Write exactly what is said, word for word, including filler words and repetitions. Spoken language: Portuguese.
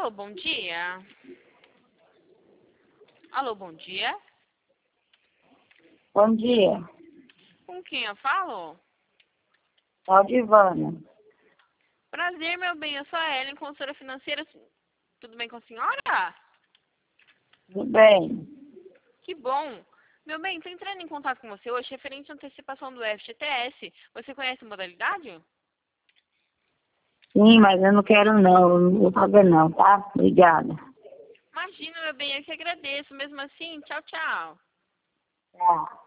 Alô, bom dia. Alô, bom dia. Bom dia. Com quem eu falo? Aldivana. Prazer, meu bem. Eu sou a Ellen, consultora financeira. Tudo bem com a senhora? Tudo bem? Que bom. Meu bem, estou entrando em contato com você hoje referente à antecipação do F G T S. Você conhece a modalidade? Sim, mas eu não quero não. Eu não vou fazer não, tá? Obrigada. Imagina, meu bem, eu que agradeço. Mesmo assim, tchau, tchau. Tá.